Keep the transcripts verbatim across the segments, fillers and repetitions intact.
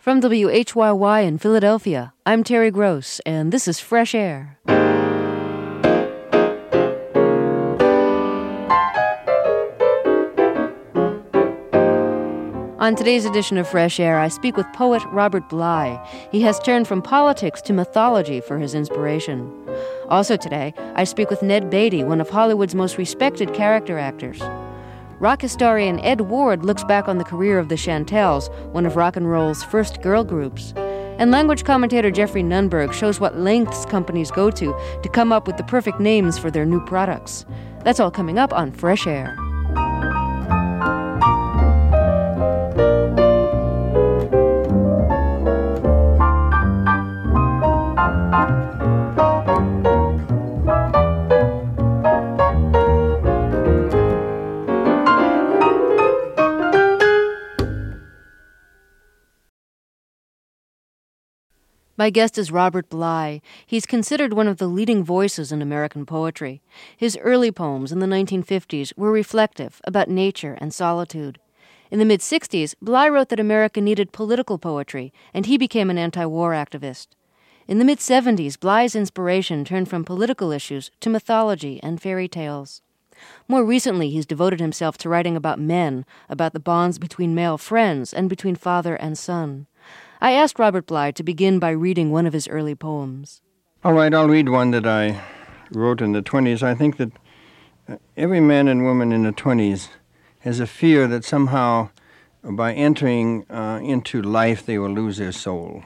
From W H Y Y in Philadelphia, I'm Terry Gross, and this is Fresh Air. On today's edition of Fresh Air, I speak with poet Robert Bly. He has turned from politics to mythology for his inspiration. Also today, I speak with Ned Beatty, one of Hollywood's most respected character actors. Rock historian Ed Ward looks back on the career of the Chantels, one of rock and roll's first girl groups. And language commentator Jeffrey Nunberg shows what lengths companies go to to come up with the perfect names for their new products. That's all coming up on Fresh Air. My guest is Robert Bly. He's considered one of the leading voices in American poetry. His early poems in the nineteen fifties were reflective about nature and solitude. In the mid-sixties, Bly wrote that America needed political poetry, and he became an anti-war activist. In the mid-seventies, Bly's inspiration turned from political issues to mythology and fairy tales. More recently, he's devoted himself to writing about men, about the bonds between male friends and between father and son. I asked Robert Bly to begin by reading one of his early poems. All right, I'll read one that I wrote in the twenties. I think that every man and woman in the twenties has a fear that somehow by entering uh, into life they will lose their soul.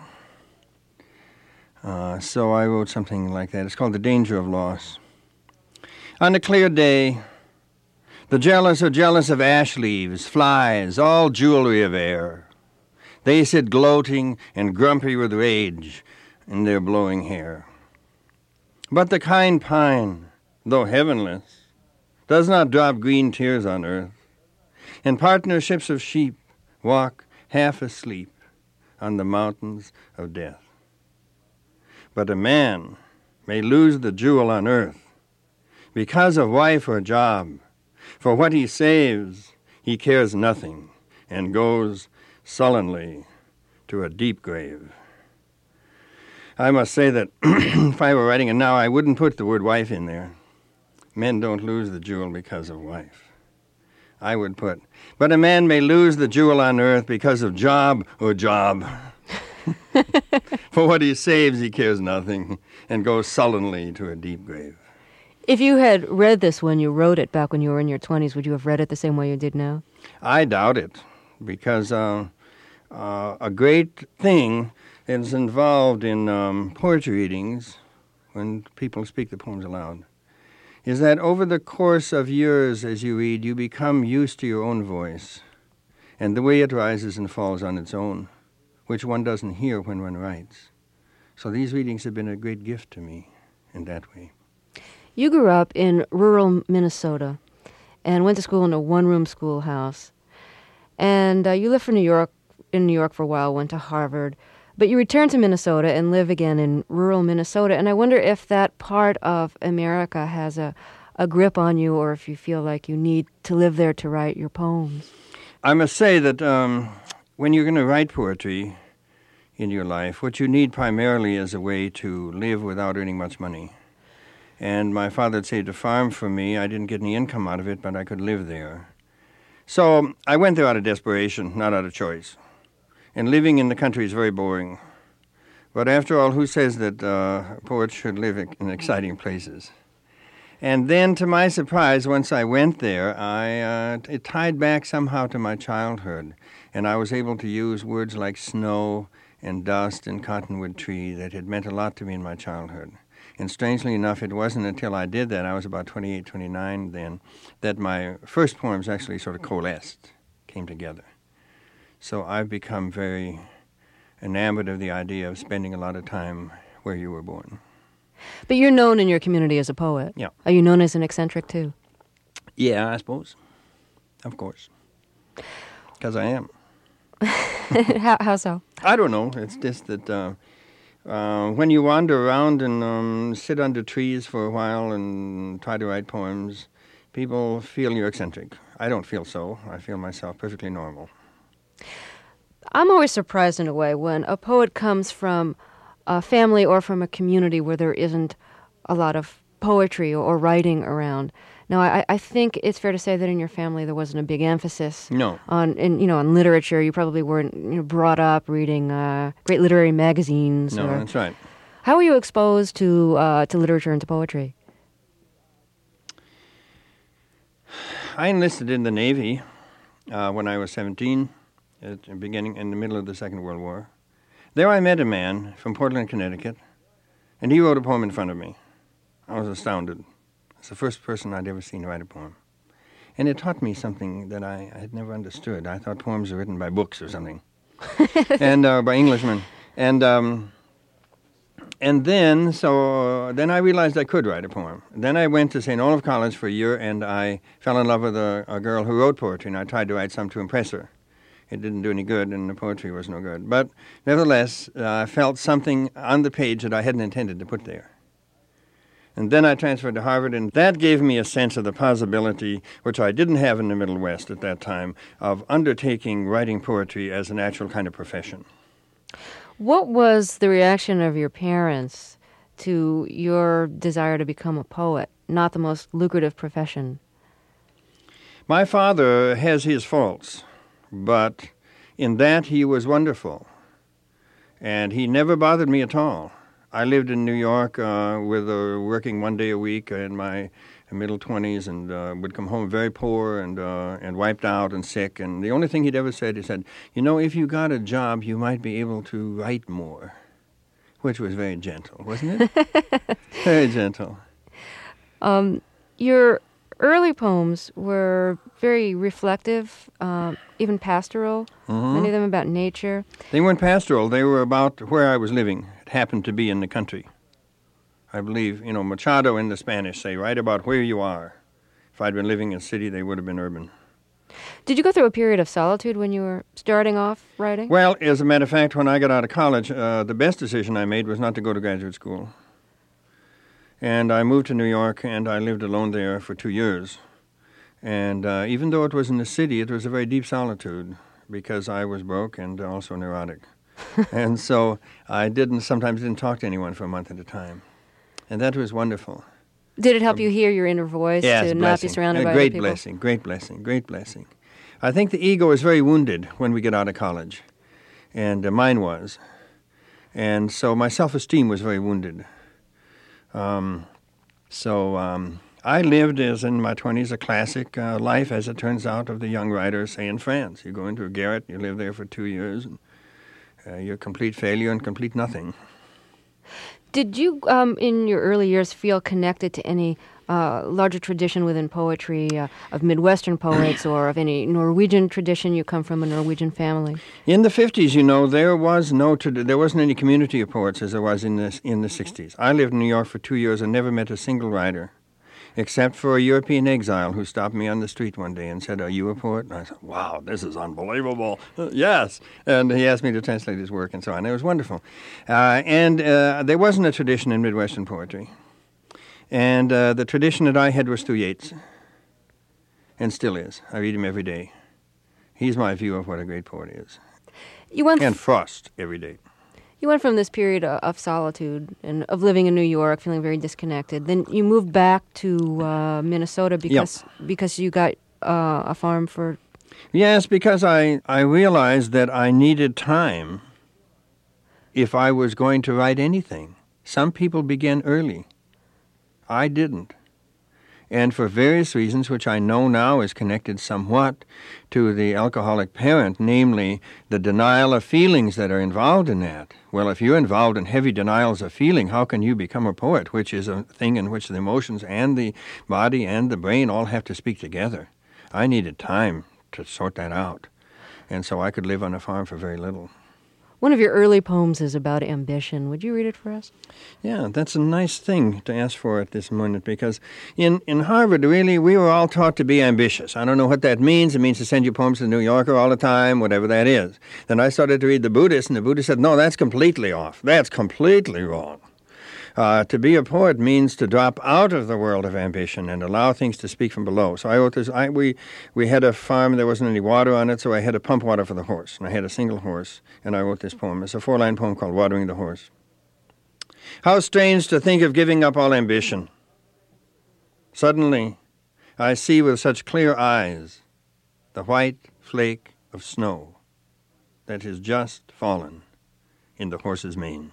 Uh, so I wrote something like that. It's called The Danger of Loss. On a clear day, the jealous are jealous of ash leaves, flies, all jewelry of air. They sit gloating and grumpy with rage in their blowing hair. But the kind pine, though heavenless, does not drop green tears on earth, and partnerships of sheep walk half asleep on the mountains of death. But a man may lose the jewel on earth because of wife or job. For what he saves, he cares nothing and goes sullenly to a deep grave. I must say that if I were writing it now, I wouldn't put the word wife in there. Men don't lose the jewel because of wife. I would put, but a man may lose the jewel on earth because of job or job. For what he saves, he cares nothing and goes sullenly to a deep grave. If you had read this when you wrote it back when you were in your twenties, would you have read it the same way you did now? I doubt it, because uh, uh, a great thing is involved in um, poetry readings, when people speak the poems aloud, is that over the course of years as you read, you become used to your own voice and the way it rises and falls on its own, which one doesn't hear when one writes. So these readings have been a great gift to me in that way. You grew up in rural Minnesota and went to school in a one-room schoolhouse. And uh, you lived for New York, in New York for a while, went to Harvard. But you returned to Minnesota and live again in rural Minnesota. And I wonder if that part of America has a, a grip on you, or if you feel like you need to live there to write your poems. I must say that um, when you're going to write poetry in your life, what you need primarily is a way to live without earning much money. And my father had saved a farm for me. I didn't get any income out of it, but I could live there. So I went there out of desperation, not out of choice. And living in the country is very boring. But after all, who says that uh, poets should live in exciting places? And then, to my surprise, once I went there, I uh, it tied back somehow to my childhood. And I was able to use words like snow and dust and cottonwood tree that had meant a lot to me in my childhood. And strangely enough, it wasn't until I did that, I was about twenty-eight, twenty-nine then, that my first poems actually sort of coalesced, came together. So I've become very enamored of the idea of spending a lot of time where you were born. But you're known in your community as a poet. Yeah. Are you known as an eccentric, too? Yeah, I suppose. Of course. Because I am. how, how so? I don't know. It's just that uh, uh, when you wander around and um, sit under trees for a while and try to write poems, people feel you're eccentric. I don't feel so. I feel myself perfectly normal. I'm always surprised in a way when a poet comes from a family or from a community where there isn't a lot of poetry or, or writing around. Now, I, I think it's fair to say that in your family there wasn't a big emphasis No. on, in, you know, on literature. You probably weren't, you know, brought up reading uh, great literary magazines. No, or, that's right. How were you exposed to uh, to literature and to poetry? I enlisted in the Navy uh, when I was seventeen, at the beginning, in the middle of the Second World War. There I met a man from Portland, Connecticut, and he wrote a poem in front of me. I was astounded. It's the first person I'd ever seen write a poem. And it taught me something that I, I had never understood. I thought poems were written by books or something, and uh, by Englishmen. And um, and then, so then I realized I could write a poem. Then I went to Saint Olaf College for a year, and I fell in love with a, a girl who wrote poetry, and I tried to write some to impress her. It didn't do any good, and the poetry was no good. But nevertheless, uh, I felt something on the page that I hadn't intended to put there. And then I transferred to Harvard, and that gave me a sense of the possibility, which I didn't have in the Middle West at that time, of undertaking writing poetry as an actual kind of profession. What was the reaction of your parents to your desire to become a poet, not the most lucrative profession? My father has his faults, but in that he was wonderful, and he never bothered me at all. I lived in New York uh, with uh, working one day a week in my middle twenties, and uh, would come home very poor and uh, and wiped out and sick. And the only thing he'd ever said, he said, you know, if you got a job, you might be able to write more, which was very gentle, wasn't it? Very gentle. Um, your early poems were very reflective, uh, even pastoral, Mm-hmm. many of them about nature. They weren't pastoral. They were about where I was living. It happened to be in the country. I believe, you know, Machado and the Spanish say, write about where you are. If I'd been living in a city, they would have been urban. Did you go through a period of solitude when you were starting off writing? Well, as a matter of fact, when I got out of college, uh, the best decision I made was not to go to graduate school. And I moved to New York, and I lived alone there for two years. And uh, even though it was in the city, it was a very deep solitude, because I was broke and also neurotic. And so I didn't, sometimes didn't talk to anyone for a month at a time. And that was wonderful. Did it help you hear your inner voice, Yes, to not blessing. be surrounded a by great other people? blessing, great blessing, great blessing. I think the ego is very wounded when we get out of college, and uh, mine was. And so my self-esteem was very wounded. Um, so um, I lived, as in my twenties, a classic uh, life, as it turns out, of the young writers, say in France. You go into a garret, you live there for two years, and uh, you're a complete failure and complete nothing. Did you, um, in your early years, feel connected to any uh, larger tradition within poetry uh, of Midwestern poets or of any Norwegian tradition? You come from a Norwegian family. In the fifties, you know, there was no trad- there wasn't any community of poets as there was in the in the sixties. I lived in New York for two years and never met a single writer, except for a European exile who stopped me on the street one day and said, "Are you a poet?" And I said, "Wow, this is unbelievable." Uh, yes. And he asked me to translate his work and so on. It was wonderful. Uh, and uh, there wasn't a tradition in Midwestern poetry. And uh, the tradition that I had was through Yeats, and still is. I read him every day. He's my view of what a great poet is. You went And Frost every day. You went from this period of, of solitude and of living in New York, feeling very disconnected. Then you moved back to uh, Minnesota because because you got uh, a farm for... Yes, because I, I realized that I needed time if I was going to write anything. Some people began early. I didn't. And for various reasons, which I know now is connected somewhat to the alcoholic parent, namely the denial of feelings that are involved in that. Well, if you're involved in heavy denials of feeling, how can you become a poet, which is a thing in which the emotions and the body and the brain all have to speak together? I needed time to sort that out, and so I could live on a farm for very little. One of your early poems is about ambition. Would you read it for us? Yeah, that's a nice thing to ask for at this moment, because in, in Harvard, really, we were all taught to be ambitious. I don't know what that means. It means to send your poems to the New Yorker all the time, whatever that is. Then I started to read the Buddhist, and the Buddhist said, no, that's completely off. That's completely wrong. Uh, to be a poet means to drop out of the world of ambition and allow things to speak from below. So I wrote this. I, we we had a farm. There wasn't any water on it, so I had to pump water for the horse. And I had a single horse, and I wrote this poem. It's a four-line poem called Watering the Horse. How strange to think of giving up all ambition. Suddenly, I see with such clear eyes the white flake of snow that has just fallen in the horse's mane.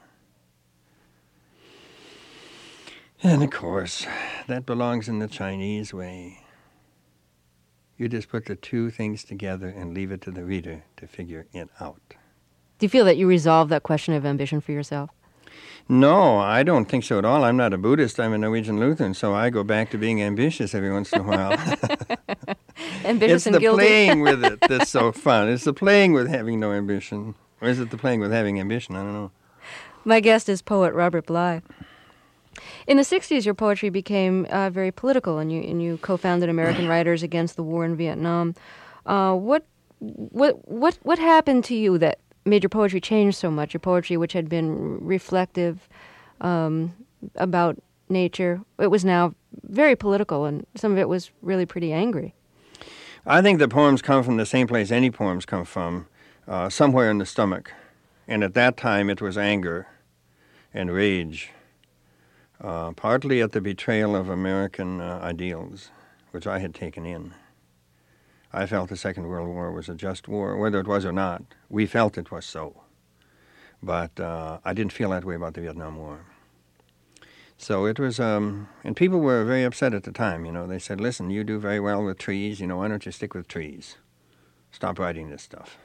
And of course, that belongs in the Chinese way. You just put the two things together and leave it to the reader to figure it out. Do you feel that you resolved that question of ambition for yourself? No, I don't think so at all. I'm not a Buddhist. I'm a Norwegian Lutheran, so I go back to being ambitious every once in a while. Ambitious it's and the guilty. playing with it that's so fun. It's the playing with having no ambition. Or is it the playing with having ambition? I don't know. My guest is poet Robert Bly. In the sixties, your poetry became uh, very political, and you and you co-founded American Writers Against the War in Vietnam. Uh, what what what what happened to you that made your poetry change so much? Your poetry, which had been reflective um, about nature, it was now very political, and some of it was really pretty angry. I think the poems come from the same place any poems come from, uh, somewhere in the stomach. And at that time, it was anger and rage. Uh, partly at the betrayal of American uh, ideals, which I had taken in. I felt the Second World War was a just war, whether it was or not. We felt it was so. But uh, I didn't feel that way about the Vietnam War. So it was, um, and people were very upset at the time, you know. They said, listen, you do very well with trees, you know, why don't you stick with trees? Stop writing this stuff.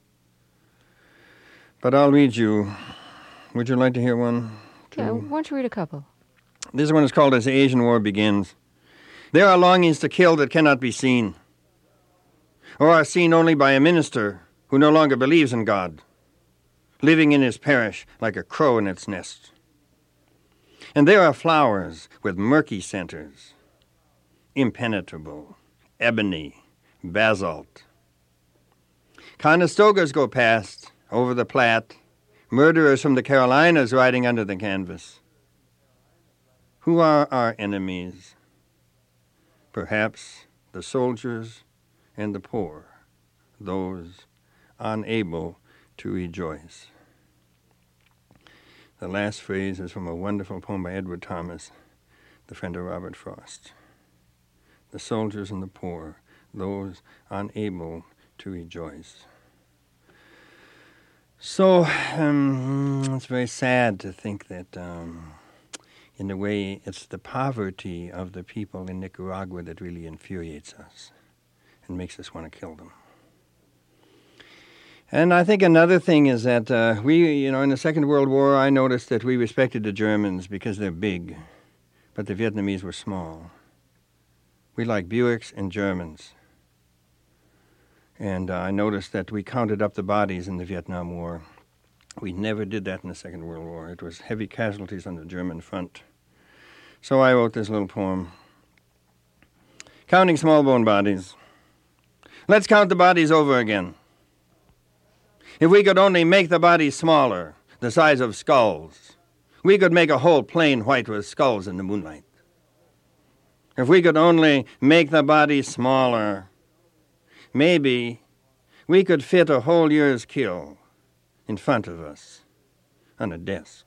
But I'll read you, would you like to hear one? Two? Yeah, why don't you read a couple? This one is called As the Asian War Begins. There are longings to kill that cannot be seen, or are seen only by a minister who no longer believes in God, living in his parish like a crow in its nest. And there are flowers with murky centers, impenetrable, ebony, basalt. Conestogas go past, over the Platte, murderers from the Carolinas riding under the canvas. Who are our enemies? Perhaps the soldiers and the poor, those unable to rejoice. The last phrase is from a wonderful poem by Edward Thomas, the friend of Robert Frost. The soldiers and the poor, those unable to rejoice. So, um, it's very sad to think that um, in a way, it's the poverty of the people in Nicaragua that really infuriates us and makes us want to kill them. And I think another thing is that uh, we, you know, in the Second World War, I noticed that we respected the Germans because they're big, but the Vietnamese were small. We like Buicks and Germans. And uh, I noticed that we counted up the bodies in the Vietnam War. We never did that in the Second World War. It was heavy casualties on the German front. So I wrote this little poem. Counting small bone bodies. Let's count the bodies over again. If we could only make the bodies smaller, the size of skulls, we could make a whole plain white with skulls in the moonlight. If we could only make the bodies smaller, maybe we could fit a whole year's kill in front of us on a desk.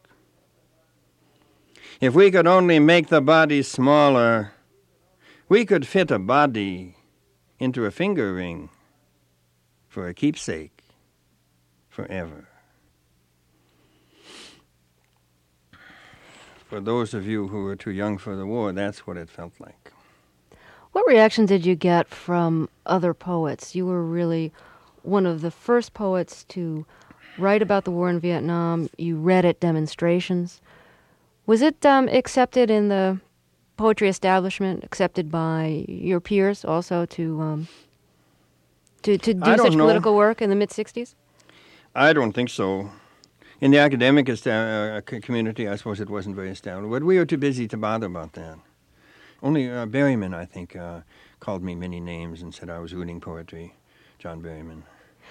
If we could only make the body smaller, we could fit a body into a finger ring for a keepsake forever. For those of you who were too young for the war, that's what it felt like. What reaction did you get from other poets? You were really one of the first poets to write about the war in Vietnam. You read at demonstrations. Was it um, accepted in the poetry establishment, accepted by your peers also to um, to, to do such know. political work in the mid-sixties? I don't think so. In the academic esta- uh, community, I suppose it wasn't very established, but we were too busy to bother about that. Only uh, Berryman, I think, uh, called me many names and said I was ruining poetry, John Berryman.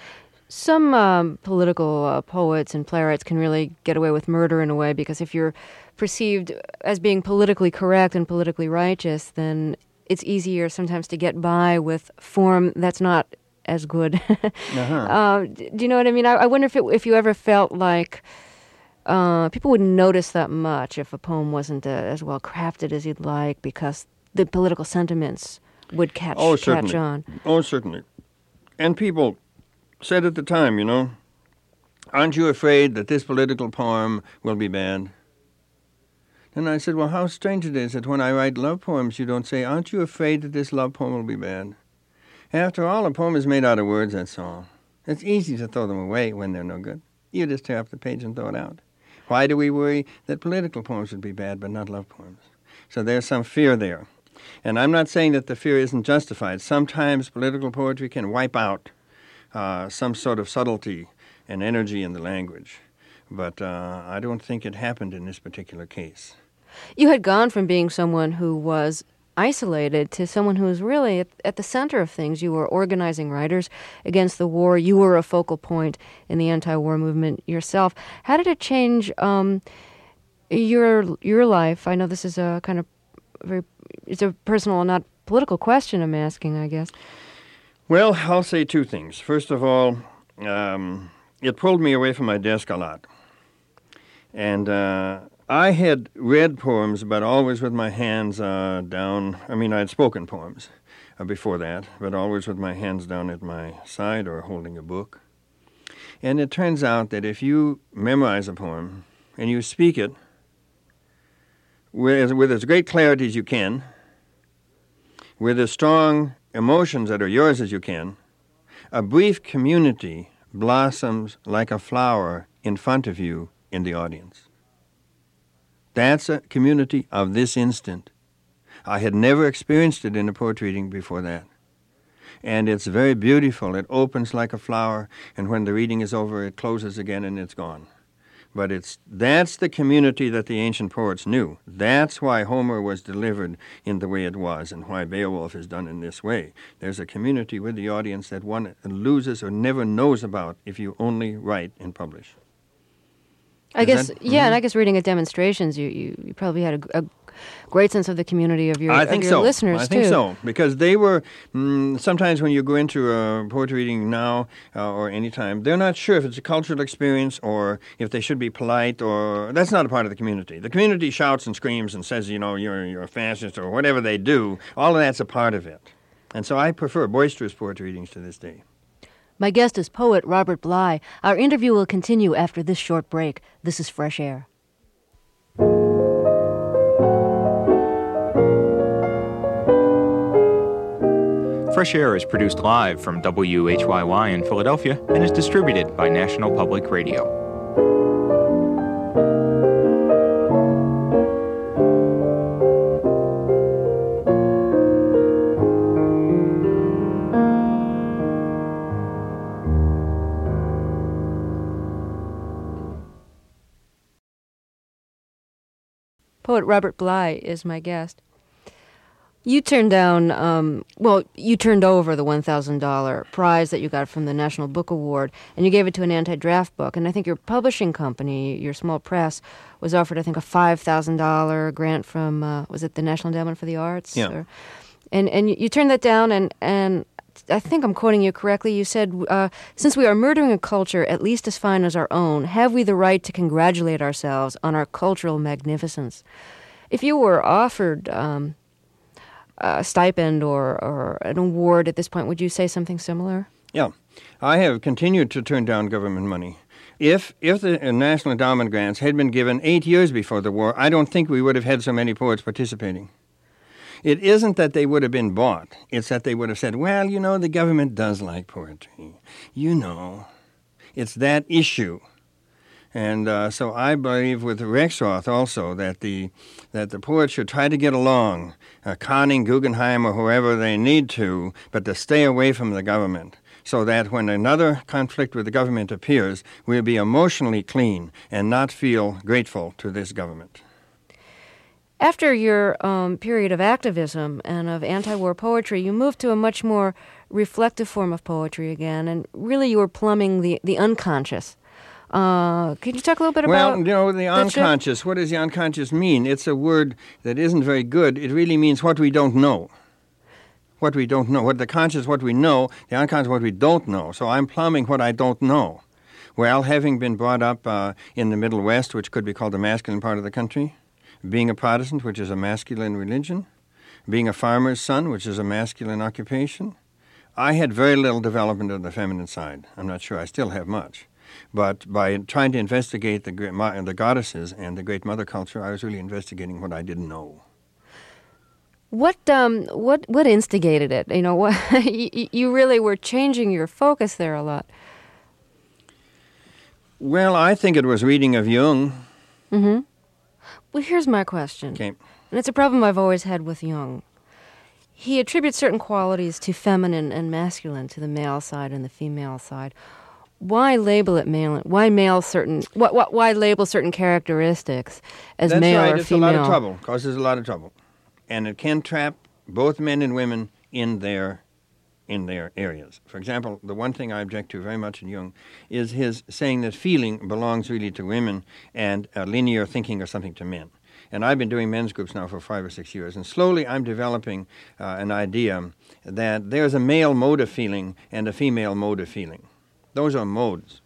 Some um, political uh, poets and playwrights can really get away with murder in a way, because if you're perceived as being politically correct and politically righteous, then it's easier sometimes to get by with form that's not as good. uh-huh. uh, do you know what I mean? I, I wonder if it, if you ever felt like uh, people wouldn't notice that much if a poem wasn't uh, as well crafted as you'd like, because the political sentiments would catch, oh, catch on. Oh, certainly. And people said at the time, you know, aren't you afraid that this political poem will be banned? And I said, well, how strange it is that when I write love poems, you don't say, aren't you afraid that this love poem will be banned? After all, a poem is made out of words, that's all. It's easy to throw them away when they're no good. You just tear up the page and throw it out. Why do we worry that political poems would be bad, but not love poems? So there's some fear there. And I'm not saying that the fear isn't justified. Sometimes political poetry can wipe out Uh, some sort of subtlety and energy in the language. But uh, I don't think it happened in this particular case. You had gone from being someone who was isolated to someone who was really at, at the center of things. You were organizing writers against the war. You were a focal point in the anti-war movement yourself. How did it change um, your your life? I know this is a kind of very, it's a personal, not political question I'm asking, I guess. Well, I'll say two things. First of all, um, it pulled me away from my desk a lot. And uh, I had read poems, but always with my hands uh, down. I mean, I had spoken poems uh, before that, but always with my hands down at my side or holding a book. And it turns out that if you memorize a poem and you speak it with, with as great clarity as you can, with as strong emotions that are yours as you can, a brief community blossoms like a flower in front of you in the audience. That's a community of this instant. I had never experienced it in a poetry reading before that. And it's very beautiful. It opens like a flower, and when the reading is over, it closes again and it's gone. But it's that's the community that the ancient poets knew. That's why Homer was delivered in the way it was, and why Beowulf is done in this way. There's a community with the audience that one loses or never knows about if you only write and publish. I Is guess, that, yeah, mm-hmm. and I guess reading at demonstrations, you, you, you probably had a, a great sense of the community of your, I think of your so. listeners, I think too. so, because they were, mm, sometimes when you go into a poetry reading now uh, or any time, they're not sure if it's a cultural experience or if they should be polite, or that's not a part of the community. The community shouts and screams and says, you know, you're, you're a fascist or whatever they do. All of that's a part of it. And so I prefer boisterous poetry readings to this day. My guest is poet Robert Bly. Our interview will continue after this short break. This is Fresh Air. Fresh Air is produced live from W H Y Y in Philadelphia and is distributed by National Public Radio. Poet Robert Bly is my guest. You turned down, um, well, you turned over the one thousand dollars prize that you got from the National Book Award, and you gave it to an anti-draft book. And I think your publishing company, your small press, was offered, I think, a five thousand dollars grant from, uh, was it the National Endowment for the Arts? Yeah. Or, and and you, you turned that down, and, and I think I'm quoting you correctly. You said, uh, since we are murdering a culture at least as fine as our own, have we the right to congratulate ourselves on our cultural magnificence? If you were offered um, a stipend or, or an award at this point, would you say something similar? Yeah. I have continued to turn down government money. If if the National Endowment grants had been given eight years before the war, I don't think we would have had so many poets participating. It isn't that they would have been bought. It's that they would have said, well, you know, the government does like poetry. You know. It's that issue. And uh, so I believe with Rexroth also that the that the poets should try to get along, uh, conning Guggenheim or whoever they need to, but to stay away from the government, so that when another conflict with the government appears, we'll be emotionally clean and not feel grateful to this government. After your um, period of activism and of anti-war poetry, you moved to a much more reflective form of poetry again, and really you were plumbing the, the unconscious. Uh, could you talk a little bit well, about you know, the that shift? unconscious, what does the unconscious mean? It's a word that isn't very good. It really means what we don't know. What we don't know. What the conscious, what we know, the unconscious, what we don't know. So I'm plumbing what I don't know. Well, having been brought up uh, in the Middle West, which could be called the masculine part of the country, being a Protestant, which is a masculine religion, being a farmer's son, which is a masculine occupation, I had very little development of the feminine side. I'm not sure I still have much. But by trying to investigate the, great, the goddesses and the great mother culture, I was really investigating what I didn't know. What um what what instigated it? You know, what, you, you really were changing your focus there a lot. Well, I think it was reading of Jung. Mm-hmm. Well, here's my question. Okay. And it's a problem I've always had with Jung. He attributes certain qualities to feminine and masculine, to the male side and the female side. Why label it male? Why male certain? What? What? Why label certain characteristics as That's male right. or It's female? a lot of trouble. Causes a lot of trouble, and it can trap both men and women in their in their areas. For example, the one thing I object to very much in Jung is his saying that feeling belongs really to women and uh, linear thinking or something to men. And I've been doing men's groups now for five or six years, and slowly I'm developing uh, an idea that there's a male mode of feeling and a female mode of feeling. Those are modes.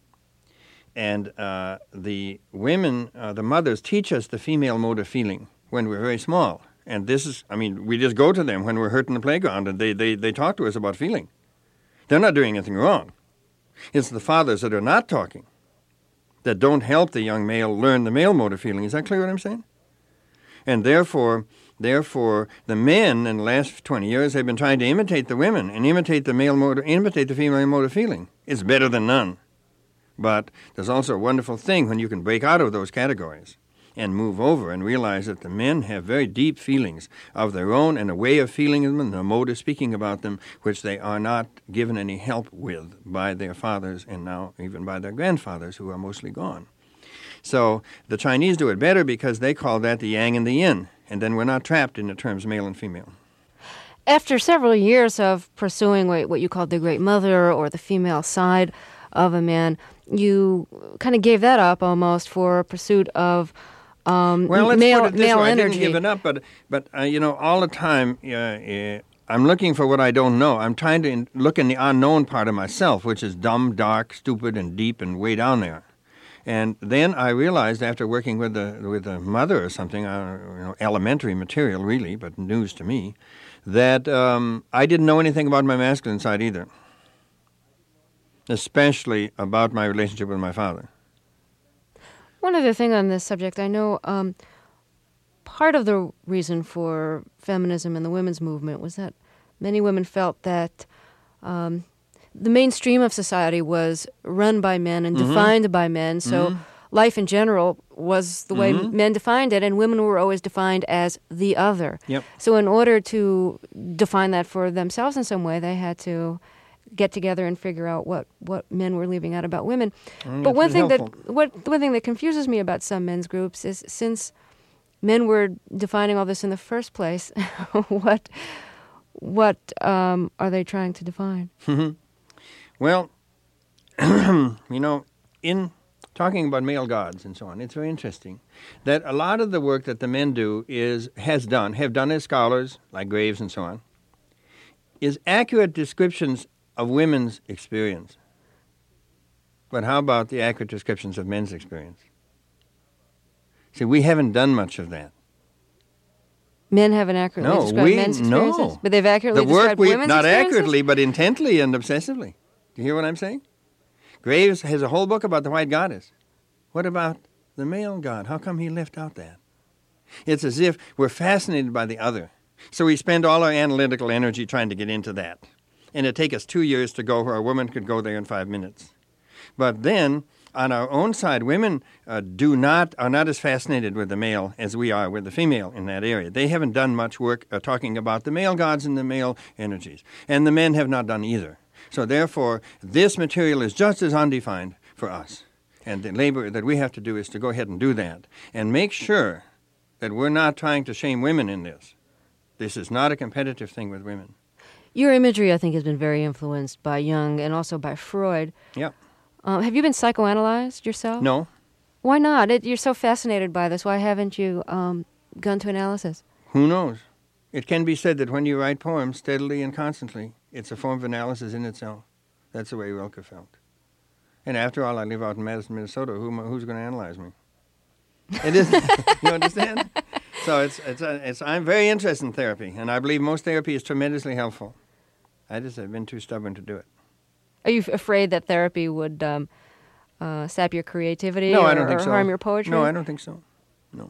And uh, the women, uh, the mothers, teach us the female mode of feeling when we're very small. And this is, I mean, we just go to them when we're hurt in the playground, and they, they, they talk to us about feeling. They're not doing anything wrong. It's the fathers that are not talking, that don't help the young male learn the male mode of feeling. Is that clear what I'm saying? And therefore, therefore, the men in the last twenty years have been trying to imitate the women and imitate the male mode, imitate the female mode of feeling. It's better than none. But there's also a wonderful thing when you can break out of those categories and move over and realize that the men have very deep feelings of their own and a way of feeling them and a mode of speaking about them which they are not given any help with by their fathers and now even by their grandfathers who are mostly gone. So the Chinese do it better because they call that the yang and the yin, and then we're not trapped in the terms male and female. After several years of pursuing what you called the great mother or the female side of a man, you kind of gave that up almost for a pursuit of um, well, let's male, put it this male way. energy. I didn't give it up, but, but uh, you know, all the time uh, uh, I'm looking for what I don't know. I'm trying to in- look in the unknown part of myself, which is dumb, dark, stupid, and deep and way down there. And then I realized after working with the with a mother or something, uh, you know, elementary material really, but news to me, that um, I didn't know anything about my masculine side either, especially about my relationship with my father. One other thing on this subject, I know um, part of the reason for feminism and the women's movement was that many women felt that um, the mainstream of society was run by men and mm-hmm. defined by men, so mm-hmm. life in general was the way mm-hmm. men defined it, and women were always defined as the other. Yep. So in order to define that for themselves in some way, they had to get together and figure out what, what men were leaving out about women. Mm, but one thing helpful. that what one thing that confuses me about some men's groups is since men were defining all this in the first place, what what um, are they trying to define? Well, you know, in talking about male gods and so on, it's very interesting that a lot of the work that the men do is has done, have done as scholars, like Graves and so on, is accurate descriptions of women's experience. But how about the accurate descriptions of men's experience? See, we haven't done much of that. Men haven't accurately no, described we, men's experiences? No. But they've accurately the work described we, women's not experiences? accurately, but intently and obsessively. Do you hear what I'm saying? Graves has a whole book about the white goddess. What about the male god? How come he left out that? It's as if we're fascinated by the other. So we spend all our analytical energy trying to get into that. And it'd take us two years to go where a woman could go there in five minutes. But then, on our own side, women uh, do not are not as fascinated with the male as we are with the female in that area. They haven't done much work uh, talking about the male gods and the male energies. And the men have not done either. So therefore, this material is just as undefined for us. And the labor that we have to do is to go ahead and do that. And make sure that we're not trying to shame women in this. This is not a competitive thing with women. Your imagery, I think, has been very influenced by Jung and also by Freud. Yeah. Um, have you been psychoanalyzed yourself? No. Why not? It, you're so fascinated by this. Why haven't you um, gone to analysis? Who knows? It can be said that when you write poems steadily and constantly, it's a form of analysis in itself. That's the way Rilke felt. And after all, I live out in Madison, Minnesota. Who, who's going to analyze me? It isn't. You understand? So it's it's it's. I'm very interested in therapy, and I believe most therapy is tremendously helpful. I just have been too stubborn to do it. Are you afraid that therapy would um, uh, sap your creativity no, or, I don't think or so. harm your poetry? No, I don't think so. No.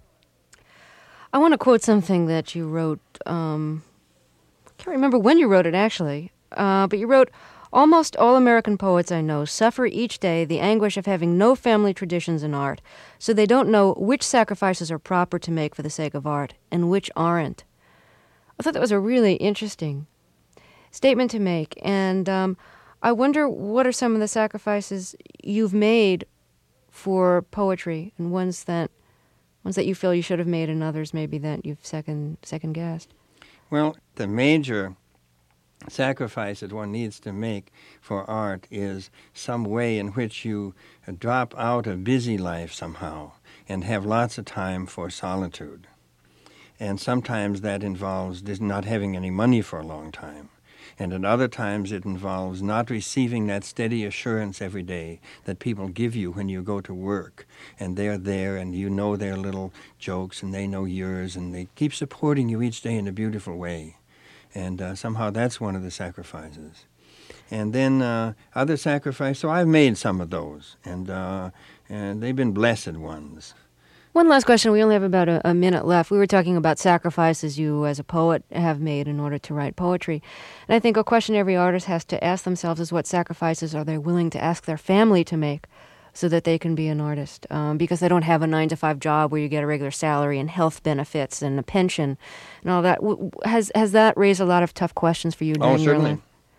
I want to quote something that you wrote. Um, I can't remember when you wrote it, actually. Uh, but you wrote, "Almost all American poets I know suffer each day the anguish of having no family traditions in art, so they don't know which sacrifices are proper to make for the sake of art and which aren't." I thought that was a really interesting statement to make, and um, I wonder what are some of the sacrifices you've made for poetry, and ones that ones that you feel you should have made, and others maybe that you've second second guessed. Well, the major sacrifice that one needs to make for art is some way in which you drop out a busy life somehow and have lots of time for solitude. And sometimes that involves not having any money for a long time. And at other times it involves not receiving that steady assurance every day that people give you when you go to work. And they're there and you know their little jokes and they know yours and they keep supporting you each day in a beautiful way. And uh, somehow that's one of the sacrifices. And then uh, other sacrifices, so I've made some of those, and uh, and they've been blessed ones. One last question. We only have about a, a minute left. We were talking about sacrifices you as a poet have made in order to write poetry. And I think a question every artist has to ask themselves is what sacrifices are they willing to ask their family to make so that they can be an artist, um, because they don't have a nine to five job where you get a regular salary and health benefits and a pension and all that. W- has has that raised a lot of tough questions for you during oh, your certainly. life?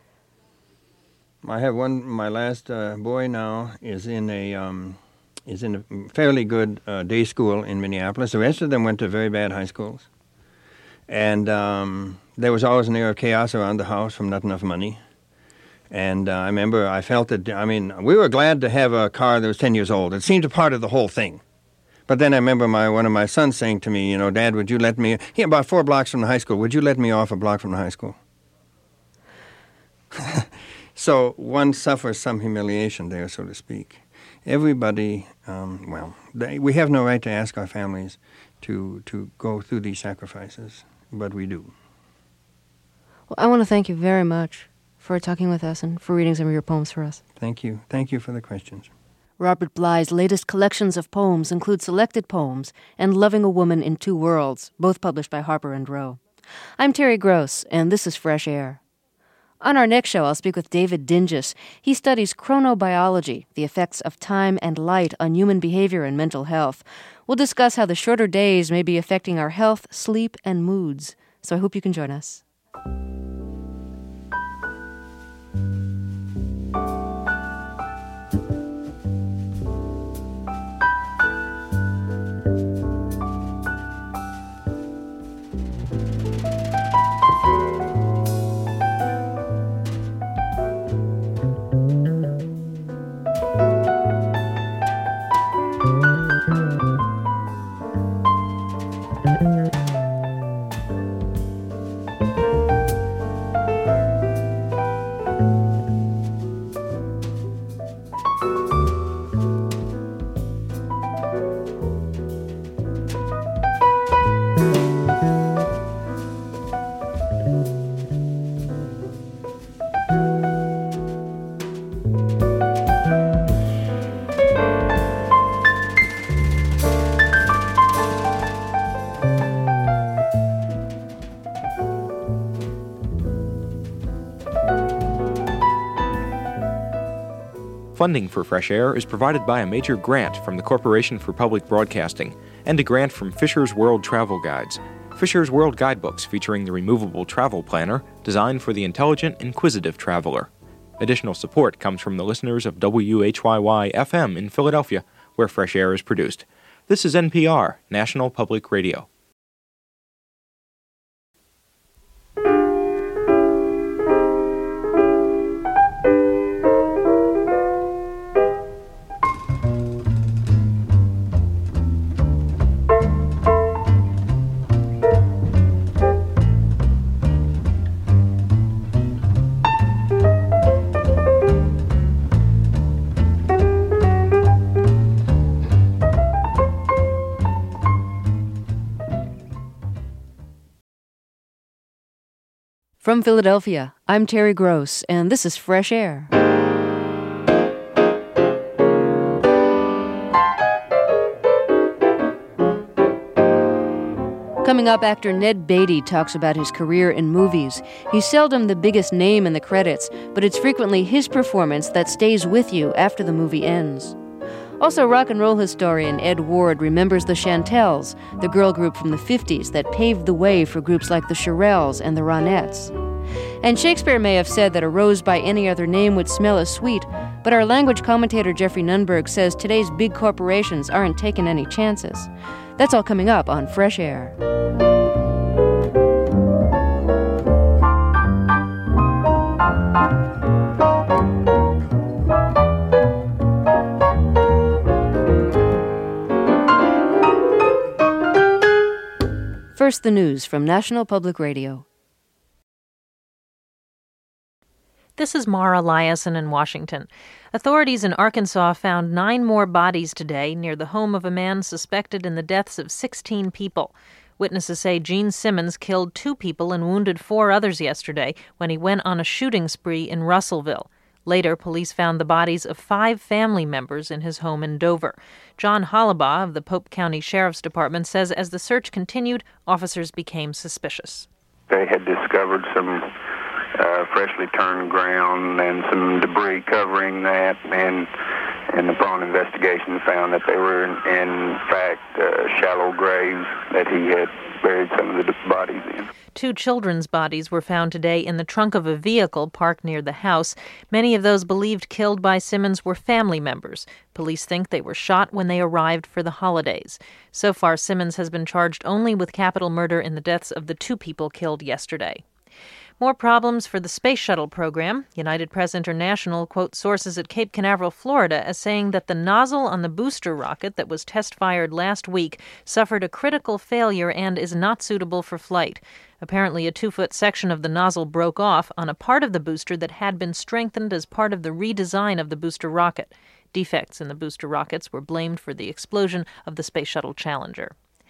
I have one. My last uh, boy now is in a um, is in a fairly good uh, day school in Minneapolis. The rest of them went to very bad high schools, and um, there was always an air of chaos around the house from not enough money. And uh, I remember I felt that, I mean, we were glad to have a car that was ten years old. It seemed a part of the whole thing. But then I remember my one of my sons saying to me, you know, "Dad, would you let me, he about four blocks from the high school, would you let me off a block from the high school?" So one suffers some humiliation there, so to speak. Everybody, um, well, they, we have no right to ask our families to, to go through these sacrifices, but we do. Well, I want to thank you very much for talking with us and for reading some of your poems for us. Thank you. Thank you for the questions. Robert Bly's latest collections of poems include Selected Poems and Loving a Woman in Two Worlds, both published by Harper and Row. I'm Terry Gross, and this is Fresh Air. On our next show, I'll speak with David Dinges. He studies chronobiology, the effects of time and light on human behavior and mental health. We'll discuss how the shorter days may be affecting our health, sleep, and moods. So I hope you can join us. Funding for Fresh Air is provided by a major grant from the Corporation for Public Broadcasting and a grant from Fisher's World Travel Guides. Fisher's World Guidebooks featuring the removable travel planner designed for the intelligent, inquisitive traveler. Additional support comes from the listeners of W H Y Y F M in Philadelphia, where Fresh Air is produced. This is N P R, National Public Radio. From Philadelphia, I'm Terry Gross, and this is Fresh Air. Coming up, actor Ned Beatty talks about his career in movies. He's seldom the biggest name in the credits, but it's frequently his performance that stays with you after the movie ends. Also, rock and roll historian Ed Ward remembers the Chantels, the girl group from the fifties that paved the way for groups like the Shirelles and the Ronettes. And Shakespeare may have said that a rose by any other name would smell as sweet, but our language commentator Jeffrey Nunberg says today's big corporations aren't taking any chances. That's all coming up on Fresh Air. First, the news from National Public Radio. This is Mara Eliason in Washington. Authorities in Arkansas found nine more bodies today near the home of a man suspected in the deaths of sixteen people. Witnesses say Gene Simmons killed two people and wounded four others yesterday when he went on a shooting spree in Russellville. Later, police found the bodies of five family members in his home in Dover. John Hollabaugh of the Pope County Sheriff's Department says as the search continued, officers became suspicious. They had discovered some uh, freshly turned ground and some debris covering that, and, and upon investigation found that they were in, in fact uh, shallow graves that he had buried some of the bodies in. Two children's bodies were found today in the trunk of a vehicle parked near the house. Many of those believed killed by Simmons were family members. Police think they were shot when they arrived for the holidays. So far, Simmons has been charged only with capital murder in the deaths of the two people killed yesterday. More problems for the Space Shuttle program. United Press International quotes sources at Cape Canaveral, Florida, as saying that the nozzle on the booster rocket that was test-fired last week suffered a critical failure and is not suitable for flight. Apparently, a two-foot section of the nozzle broke off on a part of the booster that had been strengthened as part of the redesign of the booster rocket. Defects in the booster rockets were blamed for the explosion of the Space Shuttle Challenger.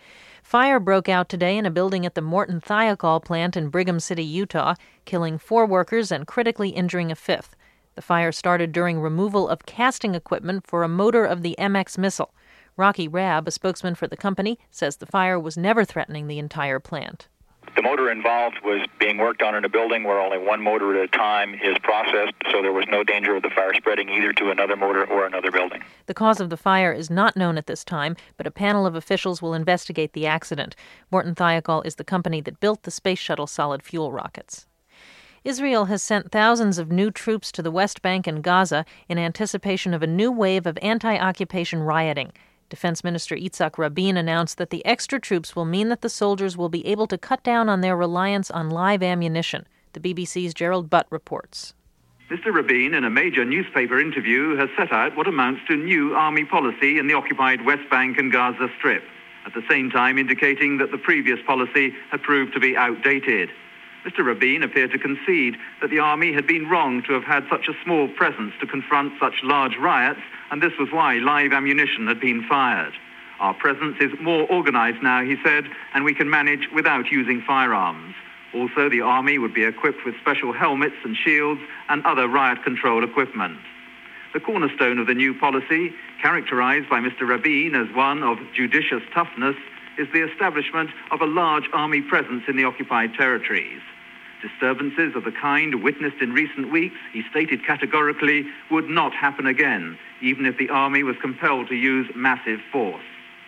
Fire broke out today in a building at the Morton Thiokol plant in Brigham City, Utah, killing four workers and critically injuring a fifth. The fire started during removal of casting equipment for a motor of the M X missile. Rocky Rabb, a spokesman for the company, says the fire was never threatening the entire plant. The motor involved was being worked on in a building where only one motor at a time is processed, so there was no danger of the fire spreading either to another motor or another building. The cause of the fire is not known at this time, but a panel of officials will investigate the accident. Morton Thiokol is the company that built the Space Shuttle solid fuel rockets. Israel has sent thousands of new troops to the West Bank and Gaza in anticipation of a new wave of anti-occupation rioting. Defense Minister Yitzhak Rabin announced that the extra troops will mean that the soldiers will be able to cut down on their reliance on live ammunition. The B B C's Gerald Butt reports. Mister Rabin, in a major newspaper interview, has set out what amounts to new army policy in the occupied West Bank and Gaza Strip, at the same time indicating that the previous policy had proved to be outdated. Mister Rabin appeared to concede that the army had been wrong to have had such a small presence to confront such large riots, and this was why live ammunition had been fired. Our presence is more organized now, he said, and we can manage without using firearms. Also, the army would be equipped with special helmets and shields and other riot control equipment. The cornerstone of the new policy, characterized by Mister Rabin as one of judicious toughness, is the establishment of a large army presence in the occupied territories. Disturbances of the kind witnessed in recent weeks, he stated categorically, would not happen again, even if the army was compelled to use massive force.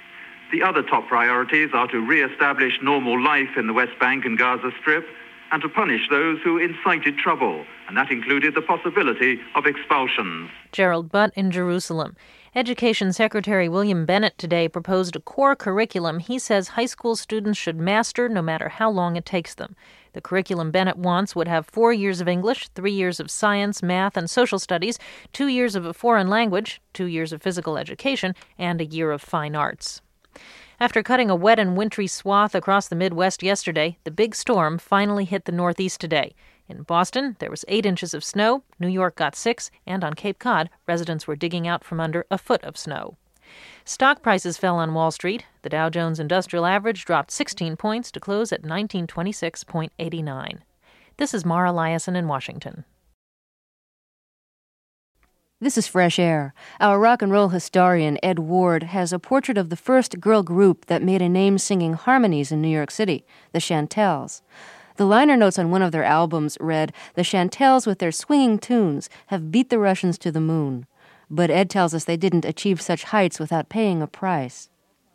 The other top priorities are to re-establish normal life in the West Bank and Gaza Strip and to punish those who incited trouble, and that included the possibility of expulsions. Gerald Butt in Jerusalem. Education Secretary William Bennett today proposed a core curriculum he says high school students should master no matter how long it takes them. The curriculum Bennett wants would have four years of English, three years of science, math, and social studies, two years of a foreign language, two years of physical education, and a year of fine arts. After cutting a wet and wintry swath across the Midwest yesterday, the big storm finally hit the Northeast today. In Boston, there was eight inches of snow, New York got six, and on Cape Cod, residents were digging out from under a foot of snow. Stock prices fell on Wall Street. The Dow Jones Industrial Average dropped sixteen points to close at nineteen twenty-six point eight nine. This is Mara Liasson in Washington. This is Fresh Air. Our rock and roll historian, Ed Ward, has a portrait of the first girl group that made a name singing harmonies in New York City, the Chantels. The liner notes on one of their albums read, "The Chantels with their swinging tunes have beat the Russians to the moon." But Ed tells us they didn't achieve such heights without paying a price.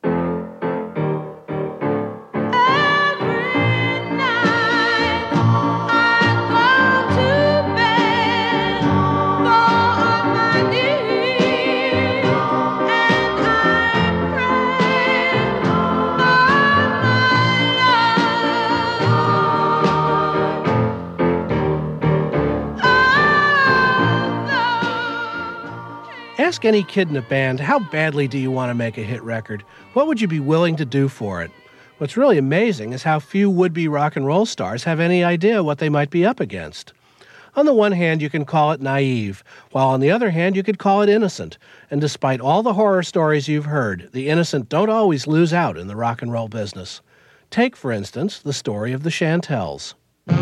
Ask any kid in a band, how badly do you want to make a hit record? What would you be willing to do for it? What's really amazing is how few would-be rock and roll stars have any idea what they might be up against. On the one hand, you can call it naive, while on the other hand, you could call it innocent. And despite all the horror stories you've heard, the innocent don't always lose out in the rock and roll business. Take, for instance, the story of the Chantels.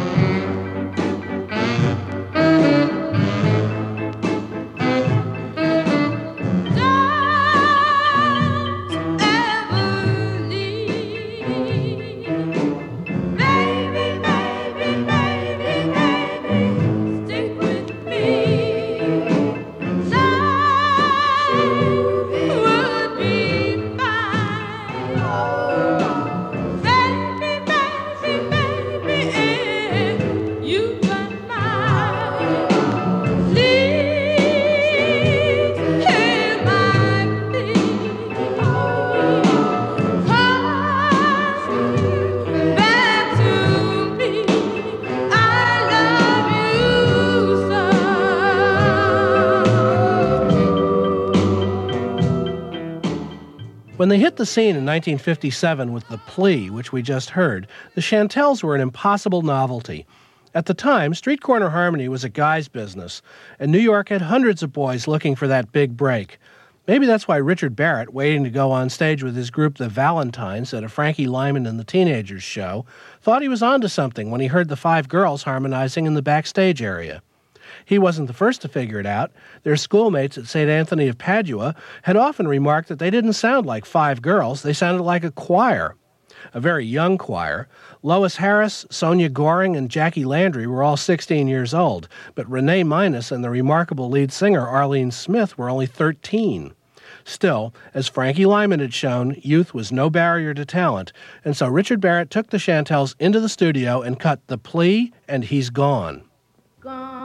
When they hit the scene in nineteen fifty-seven with The Plea, which we just heard, the Chantels were an impossible novelty. At the time, street corner harmony was a guy's business, and New York had hundreds of boys looking for that big break. Maybe that's why Richard Barrett, waiting to go on stage with his group The Valentines at a Frankie Lyman and the Teenagers show, thought he was onto something when he heard the five girls harmonizing in the backstage area. He wasn't the first to figure it out. Their schoolmates at Saint Anthony of Padua had often remarked that they didn't sound like five girls, they sounded like a choir. A very young choir. Lois Harris, Sonia Goring, and Jackie Landry were all sixteen years old, but Renee Minus and the remarkable lead singer Arlene Smith were only thirteen. Still, as Frankie Lyman had shown, youth was no barrier to talent, and so Richard Barrett took the Chantels into the studio and cut The Plea and He's Gone. Gone.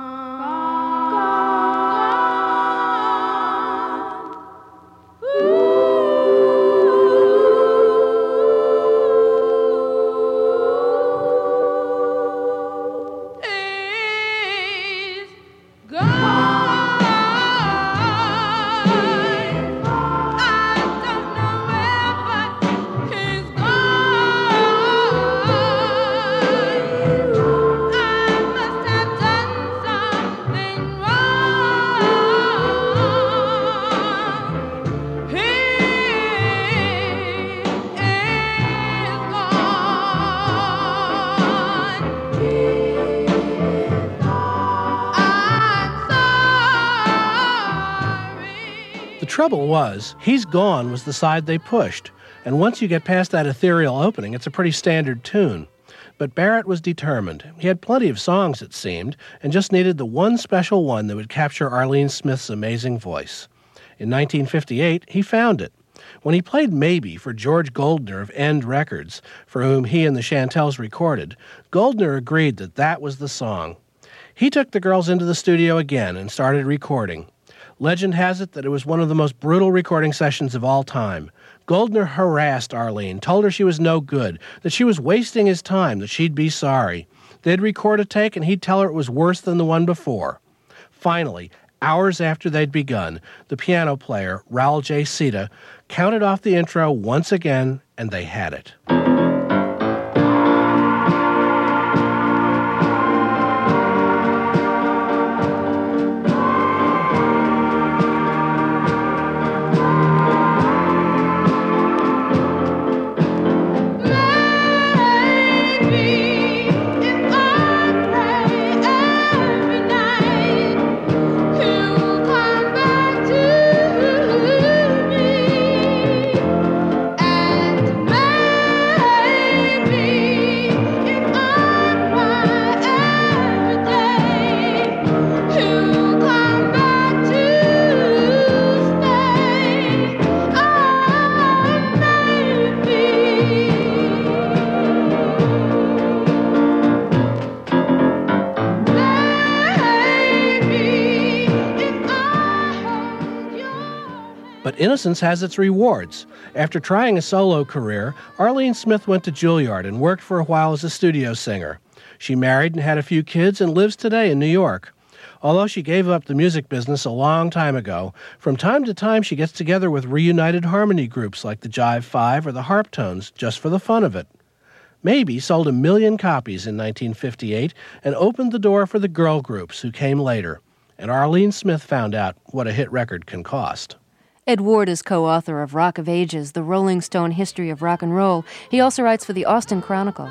The trouble was, He's Gone was the side they pushed, and once you get past that ethereal opening, it's a pretty standard tune. But Barrett was determined. He had plenty of songs, it seemed, and just needed the one special one that would capture Arlene Smith's amazing voice. In nineteen fifty-eight, he found it. When he played Maybe for George Goldner of End Records, for whom he and the Chantels recorded, Goldner agreed that that was the song. He took the girls into the studio again and started recording. Legend has it that it was one of the most brutal recording sessions of all time. Goldner harassed Arlene, told her she was no good, that she was wasting his time, that she'd be sorry. They'd record a take and he'd tell her it was worse than the one before. Finally, hours after they'd begun, the piano player, Raul J. Sita, counted off the intro once again, and they had it. Maybe if I pray But innocence has its rewards. After trying a solo career, Arlene Smith went to Juilliard and worked for a while as a studio singer. She married and had a few kids and lives today in New York. Although she gave up the music business a long time ago, from time to time she gets together with reunited harmony groups like the Jive Five or the Harptones just for the fun of it. Maybe sold a million copies in nineteen fifty-eight and opened the door for the girl groups who came later. And Arlene Smith found out what a hit record can cost. Ed Ward is co-author of Rock of Ages, The Rolling Stone History of Rock and Roll. He also writes for the Austin Chronicle.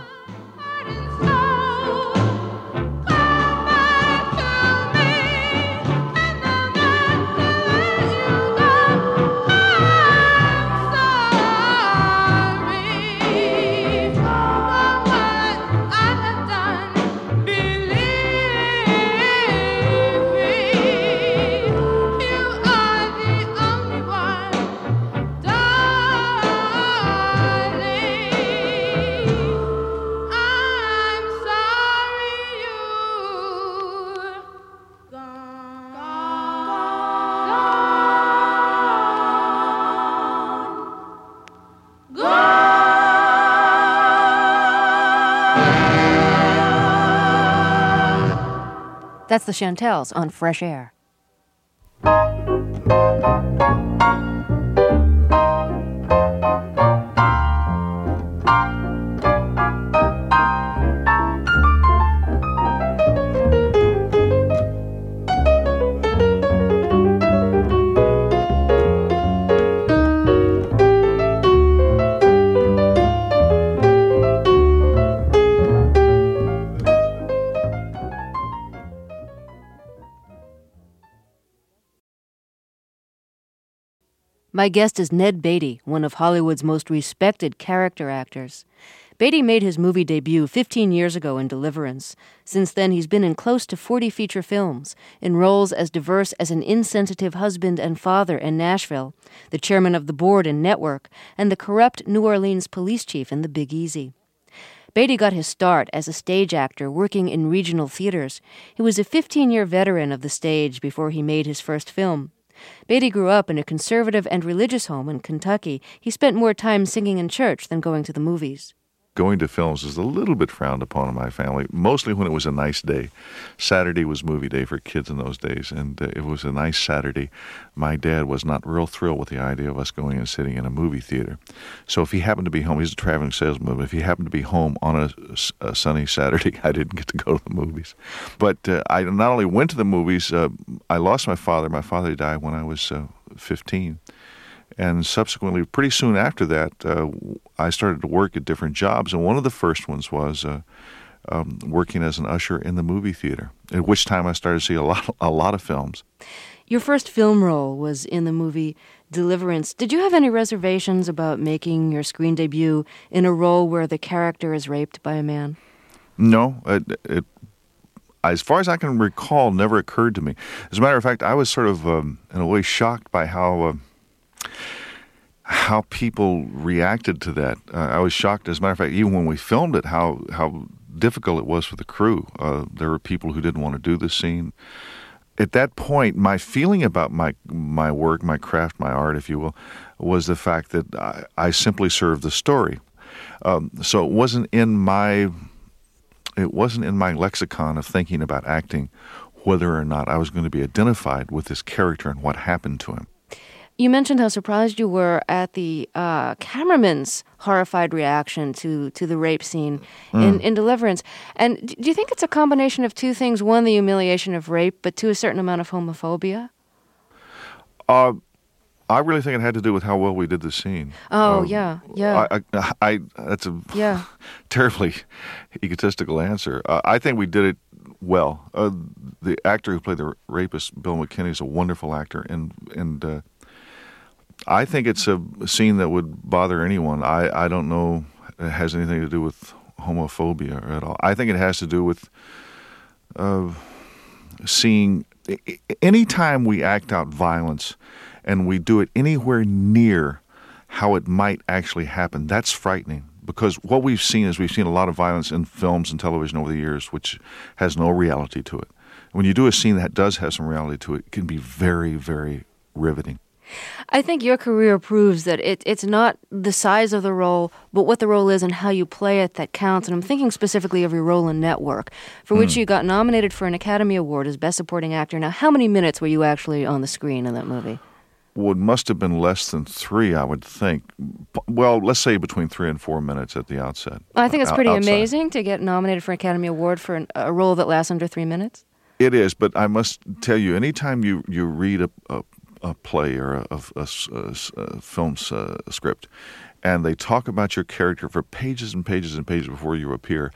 That's the Chantels on Fresh Air. My guest is Ned Beatty, one of Hollywood's most respected character actors. Beatty made his movie debut fifteen years ago in Deliverance. Since then, he's been in close to forty feature films, in roles as diverse as an insensitive husband and father in Nashville, the chairman of the board in Network, and the corrupt New Orleans police chief in The Big Easy. Beatty got his start as a stage actor working in regional theaters. He was a fifteen-year veteran of the stage before he made his first film. Beatty grew up in a conservative and religious home in Kentucky. He spent more time singing in church than going to the movies. Going to films is a little bit frowned upon in my family, mostly when it was a nice day. Saturday was movie day for kids in those days, and uh, it was a nice Saturday. My dad was not real thrilled with the idea of us going and sitting in a movie theater. So if he happened to be home, he's a traveling salesman, but if he happened to be home on a, a sunny Saturday, I didn't get to go to the movies. But uh, I not only went to the movies, uh, I lost my father. My father died when I was uh, fifteen. And subsequently, pretty soon after that, uh, I started to work at different jobs. And one of the first ones was uh, um, working as an usher in the movie theater, at which time I started to see a lot, a lot of films. Your first film role was in the movie Deliverance. Did you have any reservations about making your screen debut in a role where the character is raped by a man? No. It, it, as far as I can recall, never occurred to me. As a matter of fact, I was sort of, um, in a way, shocked by how... Uh, how people reacted to that. Uh, I was shocked, as a matter of fact, even when we filmed it, how how difficult it was for the crew. Uh, there were people who didn't want to do the scene. At that point, my feeling about my my work, my craft, my art, if you will, was the fact that I, I simply served the story. Um, so it wasn't in my it wasn't in my lexicon of thinking about acting whether or not I was going to be identified with this character and what happened to him. You mentioned how surprised you were at the uh, cameraman's horrified reaction to, to the rape scene mm. in, in Deliverance. And do you think it's a combination of two things? One, the humiliation of rape, but two, a certain amount of homophobia? Uh, I really think it had to do with how well we did the scene. Oh, um, yeah, yeah. I, I, I, that's a yeah. terribly egotistical answer. Uh, I think we did it well. Uh, the actor who played the rapist, Bill McKinney, is a wonderful actor, and and uh, I think it's a scene that would bother anyone. I, I don't know it has anything to do with homophobia at all. I think it has to do with uh, seeing... Anytime we act out violence and we do it anywhere near how it might actually happen, that's frightening. Because what we've seen is we've seen a lot of violence in films and television over the years which has no reality to it. When you do a scene that does have some reality to it, it can be very, very riveting. I think your career proves that it, it's not the size of the role, but what the role is and how you play it that counts. And I'm thinking specifically of your role in Network, for which mm. you got nominated for an Academy Award as Best Supporting Actor. Now, how many minutes were you actually on the screen in that movie? Well, it must have been less than three, I would think. Well, let's say between three and four minutes at the outset. I think it's pretty outside. amazing to get nominated for an Academy Award for an, a role that lasts under three minutes. It is, but I must tell you, anytime you, you read a, a, a play or a, a, a, a film uh, script, and they talk about your character for pages and pages and pages before you appear,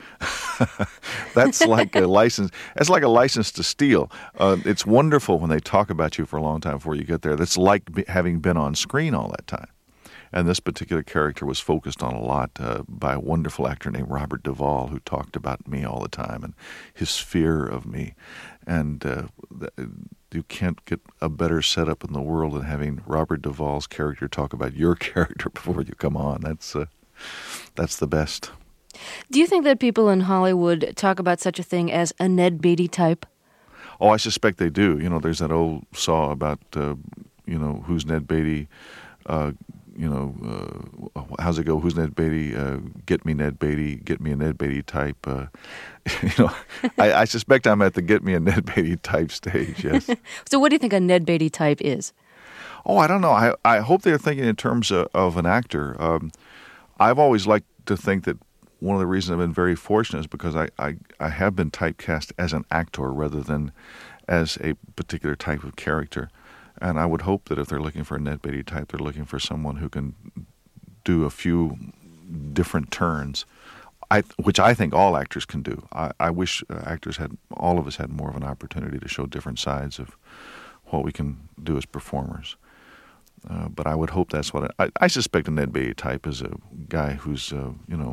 that's like a license. That's like a license to steal. Uh, it's wonderful when they talk about you for a long time before you get there. That's like be, having been on screen all that time. And this particular character was focused on a lot uh, by a wonderful actor named Robert Duvall, who talked about me all the time and his fear of me. And uh, you can't get a better setup in the world than having Robert Duvall's character talk about your character before you come on. That's uh, that's the best. Do you think that people in Hollywood talk about such a thing as a Ned Beatty type? Oh, I suspect they do. You know, there's that old saw about, uh, you know, who's Ned Beatty, uh, you know, uh, how's it go? Who's Ned Beatty? Uh, get me Ned Beatty. Get me a Ned Beatty type. Uh, you know, I, I suspect I'm at the get me a Ned Beatty type stage. Yes. So, what do you think a Ned Beatty type is? Oh, I don't know. I I hope they're thinking in terms of, of an actor. Um, I've always liked to think that one of the reasons I've been very fortunate is because I, I, I have been typecast as an actor rather than as a particular type of character. And I would hope that if they're looking for a Ned Beatty type, they're looking for someone who can do a few different turns, I, which I think all actors can do. I, I wish uh, actors had, all of us had more of an opportunity to show different sides of what we can do as performers. Uh, but I would hope that's what I, I, I suspect a Ned Beatty type is a guy who's, uh, you know,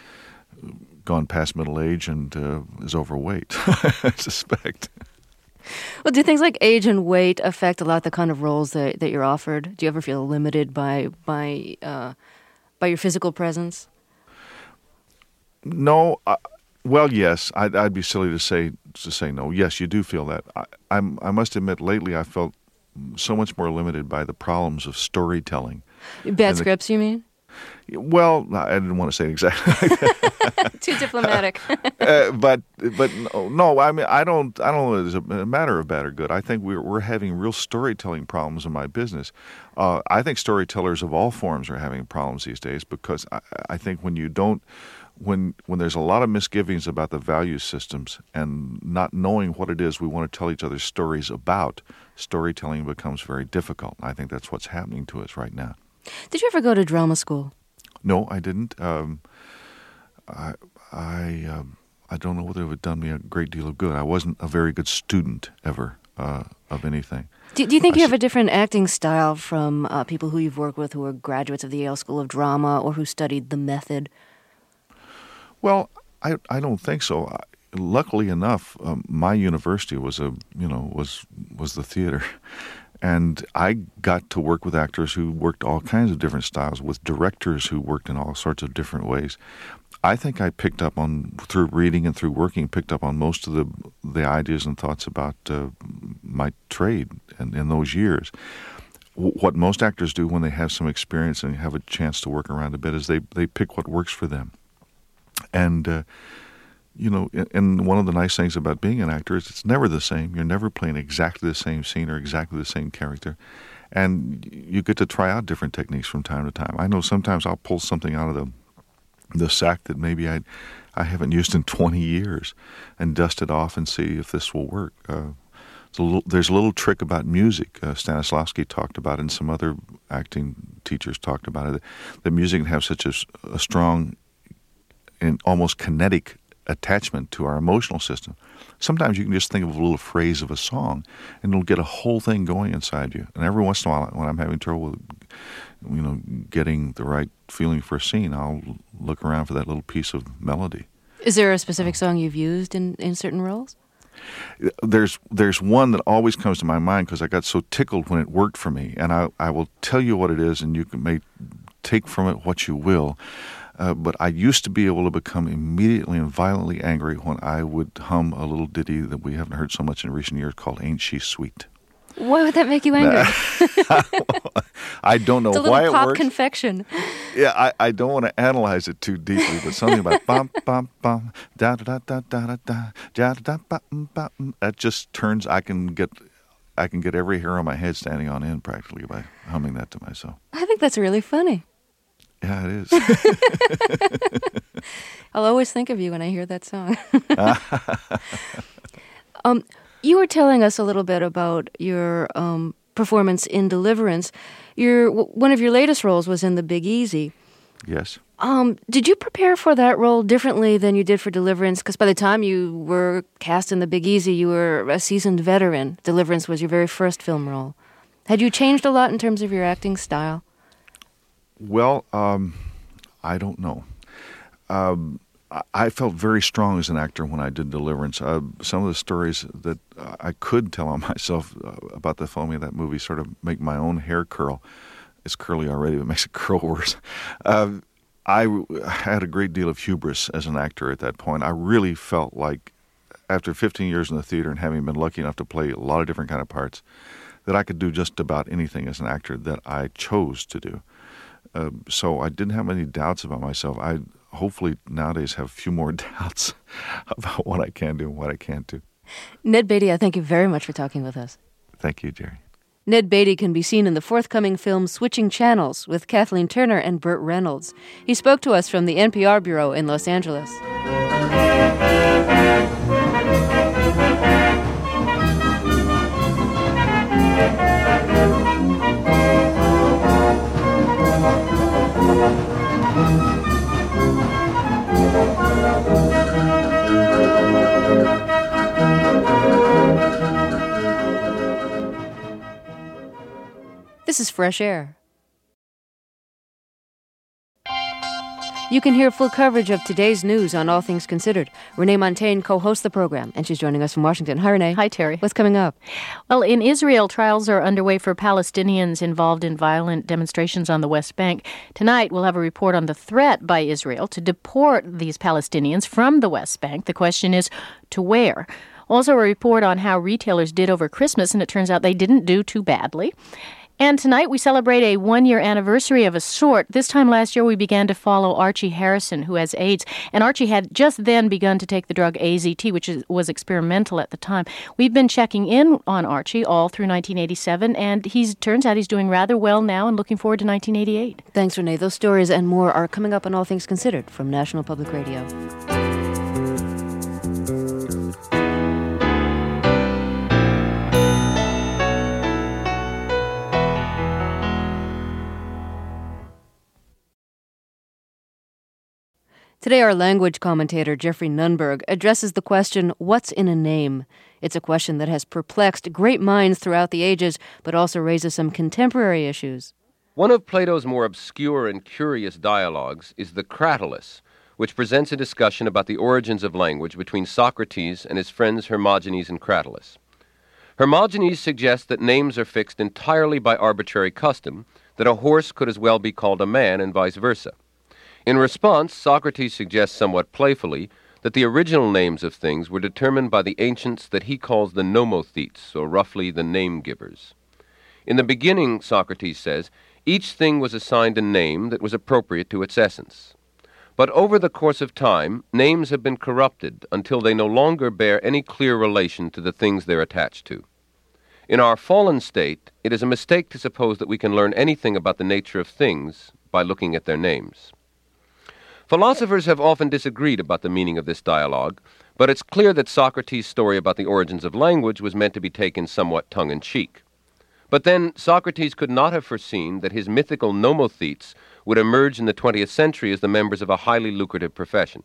gone past middle age and uh, is overweight, I suspect. Well, do things like age and weight affect a lot the kind of roles that, that you're offered? Do you ever feel limited by by uh, by your physical presence? No. Uh, well, yes. I'd, I'd be silly to say to say no. Yes, you do feel that. I, I'm, I must admit, lately I felt so much more limited by the problems of storytelling. Bad scripts, the, you mean? Well, I didn't want to say it exactly like that. Too diplomatic. uh, but but no, no, I mean I don't I don't know if it's a matter of bad or good. I think we're we're having real storytelling problems in my business. Uh, I think storytellers of all forms are having problems these days because I, I think when you don't when when there's a lot of misgivings about the value systems and not knowing what it is we want to tell each other stories about, storytelling becomes very difficult. I think that's what's happening to us right now. Did you ever go to drama school? No, I didn't. Um, I I, um, I don't know whether it would have done me a great deal of good. I wasn't a very good student ever uh, of anything. Do, do you think I you have s- a different acting style from uh, people who you've worked with who are graduates of the Yale School of Drama or who studied the method? Well, I I don't think so. I, luckily enough, um, my university was a you know was was the theater. And I got to work with actors who worked all kinds of different styles, with directors who worked in all sorts of different ways. I think I picked up on, through reading and through working, picked up on most of the the ideas and thoughts about uh, my trade in, in those years. W- what most actors do when they have some experience and have a chance to work around a bit is they, they pick what works for them. And uh, You know, and one of the nice things about being an actor is it's never the same. You're never playing exactly the same scene or exactly the same character. And you get to try out different techniques from time to time. I know sometimes I'll pull something out of the the sack that maybe I I haven't used in twenty years and dust it off and see if this will work. Uh, it's a little, there's a little trick about music. Uh, Stanislavski talked about it, and some other acting teachers talked about it, that music can have such a, a strong and almost kinetic attachment to our emotional system. Sometimes you can just think of a little phrase of a song and it'll get a whole thing going inside you. And every once in a while when I'm having trouble with, you know, getting the right feeling for a scene, I'll look around for that little piece of melody. Is there a specific song you've used in, in certain roles? There's there's one that always comes to my mind because I got so tickled when it worked for me. And I, I will tell you what it is and you can may take from it what you will. Uh, but I used to be able to become immediately and violently angry when I would hum a little ditty that we haven't heard so much in recent years called Ain't She Sweet. Why would that make you angry? I don't know it's a little why it pop works. confection. Yeah, I, I don't want to analyze it too deeply, but something about bum bum bum da da da da da da da da da bum bum. That just turns. I can get, I can get every hair on my head standing on end practically by humming that to myself. I think that's really funny. Yeah, it is. I'll always think of you when I hear that song. um, you were telling us a little bit about your um, performance in Deliverance. Your one of your latest roles was in The Big Easy. Yes. Um, did you prepare for that role differently than you did for Deliverance? Because by the time you were cast in The Big Easy, you were a seasoned veteran. Deliverance was your very first film role. Had you changed a lot in terms of your acting style? Well, um, I don't know. Um, I felt very strong as an actor when I did Deliverance. Uh, some of the stories that I could tell on myself uh, about the filming of that movie sort of make my own hair curl. It's curly already, but it makes it curl worse. Uh, I had a great deal of hubris as an actor at that point. I really felt like, after fifteen years in the theater and having been lucky enough to play a lot of different kind of parts, that I could do just about anything as an actor that I chose to do. Uh, so I didn't have any doubts about myself. I hopefully nowadays have a few more doubts about what I can do and what I can't do. Ned Beatty, I thank you very much for talking with us. Thank you, Jerry. Ned Beatty can be seen in the forthcoming film Switching Channels with Kathleen Turner and Burt Reynolds. He spoke to us from the N P R Bureau in Los Angeles. This is Fresh Air. You can hear full coverage of today's news on All Things Considered. Renee Montaigne co-hosts the program, and she's joining us from Washington. Hi, Renee. Hi, Terry. What's coming up? Well, in Israel, trials are underway for Palestinians involved in violent demonstrations on the West Bank. Tonight, we'll have a report on the threat by Israel to deport these Palestinians from the West Bank. The question is, to where? Also, a report on how retailers did over Christmas, and it turns out they didn't do too badly. And tonight we celebrate a one-year anniversary of a sort. This time last year we began to follow Archie Harrison, who has AIDS. And Archie had just then begun to take the drug A Z T, which is, was experimental at the time. We've been checking in on Archie all through nineteen eighty-seven, and he turns out he's doing rather well now and looking forward to nineteen eighty-eight. Thanks, Renee. Those stories and more are coming up on All Things Considered from National Public Radio. Today, our language commentator, Jeffrey Nunberg, addresses the question, what's in a name? It's a question that has perplexed great minds throughout the ages, but also raises some contemporary issues. One of Plato's more obscure and curious dialogues is the Cratylus, which presents a discussion about the origins of language between Socrates and his friends Hermogenes and Cratylus. Hermogenes suggests that names are fixed entirely by arbitrary custom, that a horse could as well be called a man and vice versa. In response, Socrates suggests somewhat playfully that the original names of things were determined by the ancients that he calls the nomothetes, or roughly the name-givers. In the beginning, Socrates says, each thing was assigned a name that was appropriate to its essence. But over the course of time, names have been corrupted until they no longer bear any clear relation to the things they're attached to. In our fallen state, it is a mistake to suppose that we can learn anything about the nature of things by looking at their names. Philosophers have often disagreed about the meaning of this dialogue, but it's clear that Socrates' story about the origins of language was meant to be taken somewhat tongue-in-cheek. But then, Socrates could not have foreseen that his mythical nomothetes would emerge in the twentieth century as the members of a highly lucrative profession.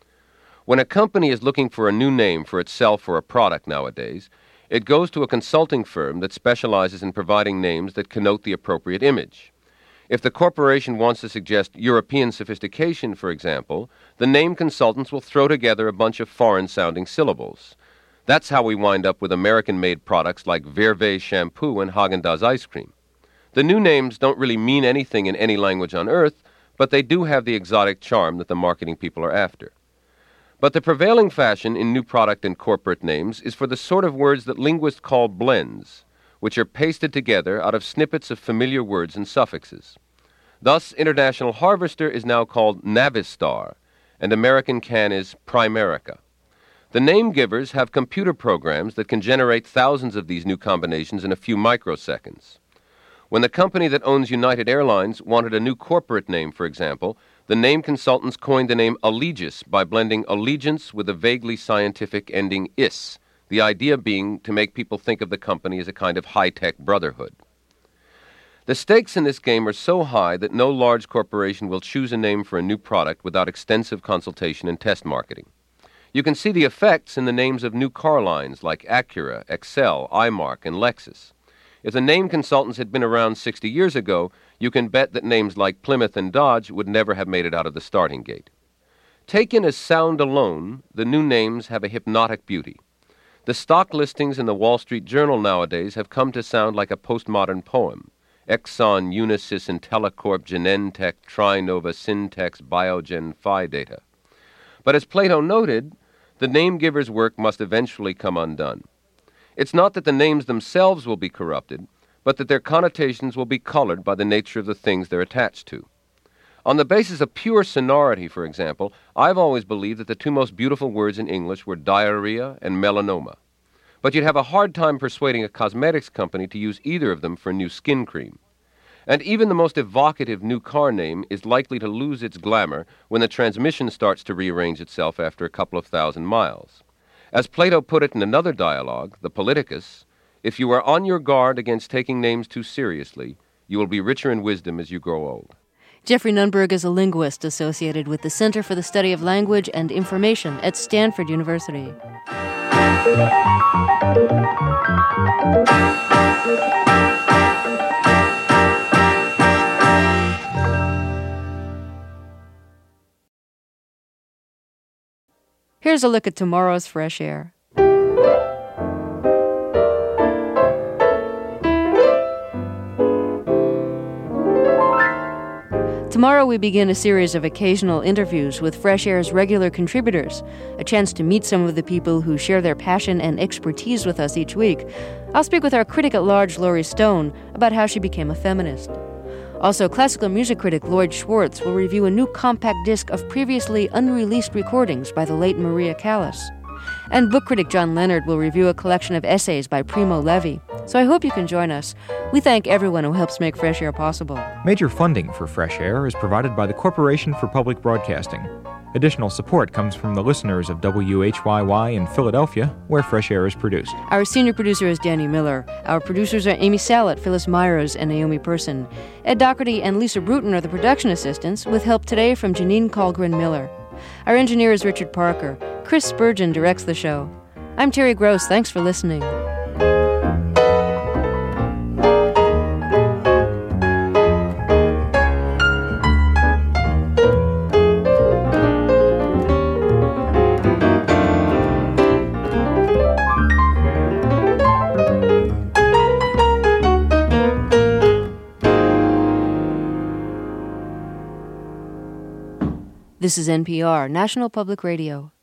When a company is looking for a new name for itself or a product nowadays, it goes to a consulting firm that specializes in providing names that connote the appropriate image. If the corporation wants to suggest European sophistication, for example, the name consultants will throw together a bunch of foreign-sounding syllables. That's how we wind up with American-made products like Verve shampoo and Haagen-Dazs ice cream. The new names don't really mean anything in any language on earth, but they do have the exotic charm that the marketing people are after. But the prevailing fashion in new product and corporate names is for the sort of words that linguists call blends, which are pasted together out of snippets of familiar words and suffixes. Thus, International Harvester is now called Navistar, and American Can is Primerica. The name givers have computer programs that can generate thousands of these new combinations in a few microseconds. When the company that owns United Airlines wanted a new corporate name, for example, the name consultants coined the name Allegis by blending allegiance with a vaguely scientific ending is, the idea being to make people think of the company as a kind of high-tech brotherhood. The stakes in this game are so high that no large corporation will choose a name for a new product without extensive consultation and test marketing. You can see the effects in the names of new car lines like Acura, Excel, iMark, and Lexus. If the name consultants had been around sixty years ago, you can bet that names like Plymouth and Dodge would never have made it out of the starting gate. Taken as sound alone, the new names have a hypnotic beauty. The stock listings in the Wall Street Journal nowadays have come to sound like a postmodern poem. Exxon, Unisys, IntelliCorp, Genentech, Trinova, Syntex, Biogen, Phi-Data. But as Plato noted, the name giver's work must eventually come undone. It's not that the names themselves will be corrupted, but that their connotations will be colored by the nature of the things they're attached to. On the basis of pure sonority, for example, I've always believed that the two most beautiful words in English were diarrhea and melanoma. But you'd have a hard time persuading a cosmetics company to use either of them for new skin cream. And even the most evocative new car name is likely to lose its glamour when the transmission starts to rearrange itself after a couple of thousand miles. As Plato put it in another dialogue, the Politicus, if you are on your guard against taking names too seriously, you will be richer in wisdom as you grow old. Jeffrey Nunberg is a linguist associated with the Center for the Study of Language and Information at Stanford University. Here's a look at tomorrow's Fresh Air. Tomorrow we begin a series of occasional interviews with Fresh Air's regular contributors, a chance to meet some of the people who share their passion and expertise with us each week. I'll speak with our critic-at-large Laurie Stone about how she became a feminist. Also, classical music critic Lloyd Schwartz will review a new compact disc of previously unreleased recordings by the late Maria Callas. And book critic John Leonard will review a collection of essays by Primo Levi. So I hope you can join us. We thank everyone who helps make Fresh Air possible. Major funding for Fresh Air is provided by the Corporation for Public Broadcasting. Additional support comes from the listeners of W H Y Y in Philadelphia, where Fresh Air is produced. Our senior producer is Danny Miller. Our producers are Amy Salet, Phyllis Myers, and Naomi Person. Ed Doherty and Lisa Bruton are the production assistants, with help today from Janine Colgren Miller. Our engineer is Richard Parker. Chris Spurgeon directs the show. I'm Terry Gross. Thanks for listening. This is N P R, National Public Radio.